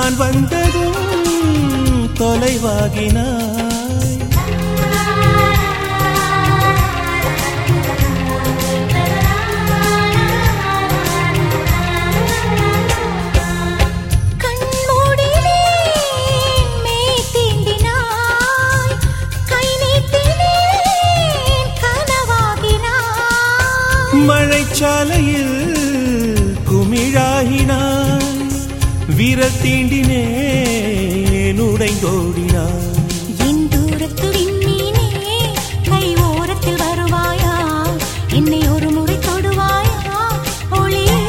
நான் வந்ததும் தொலைவாகினாய். மழைச்சாலையில் குமிழாகினாய், விரல் தீண்டினேன் உடைந்தோடினாய். என் தூரத்து விண்மீனே, கை ஓரத்தில் வருவாயா, என்னை ஒரு முறை தொடுவாயா ஒளியே.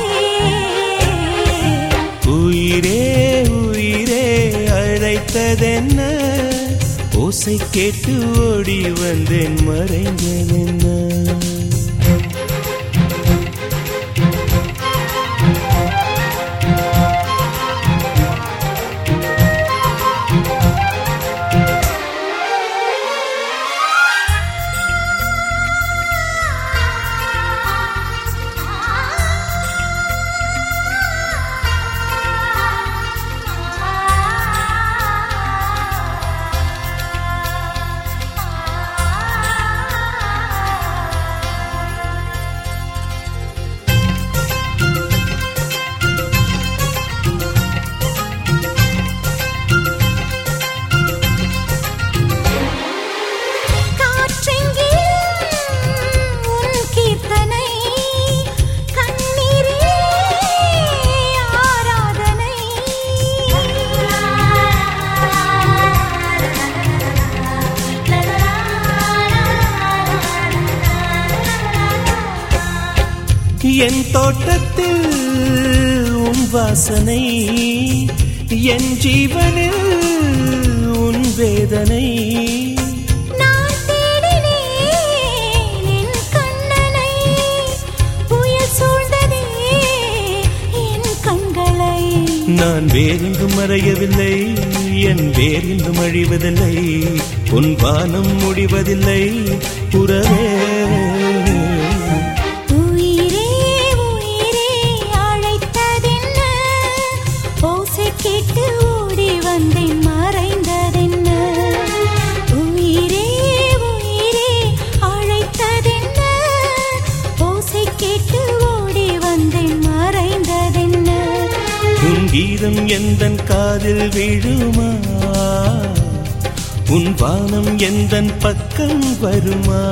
உயிரே உயிரே அழைத்ததென்ன, ஓசை கேட்டு ஓடி வந்தேன் மறைந்ததென்ன. என் தோட்டத்தில் உன் வாசனை, என் ஜீவனில் உன் வேதனை. நான் தேடினேன் என் கண்ணனை, புயல் சூழ்ந்ததே என் கண்களை. நான் வேறெங்கும் மறையவில்லை, என் வேறெங்கும் அழிவதில்லை, உன் வானம் முடிவதில்லை புறவே. கேட்டு ஓடி வந்தேன் மறைந்ததென்ன. உயிரே உயிரே அழைத்ததென்ன, ஓசை கேட்டு ஓடி வந்தேன் மறைந்ததென்ன. உன் கீதம் எந்தன் காதில் விழுமா, உன் வானம் எந்தன் பக்கம் வருமா,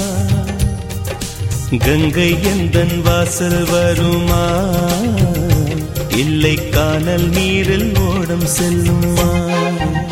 கங்கை எந்தன் வாசல் வருமா, இல்லை கானல் நீரில் ஓடம் செல்லுமா.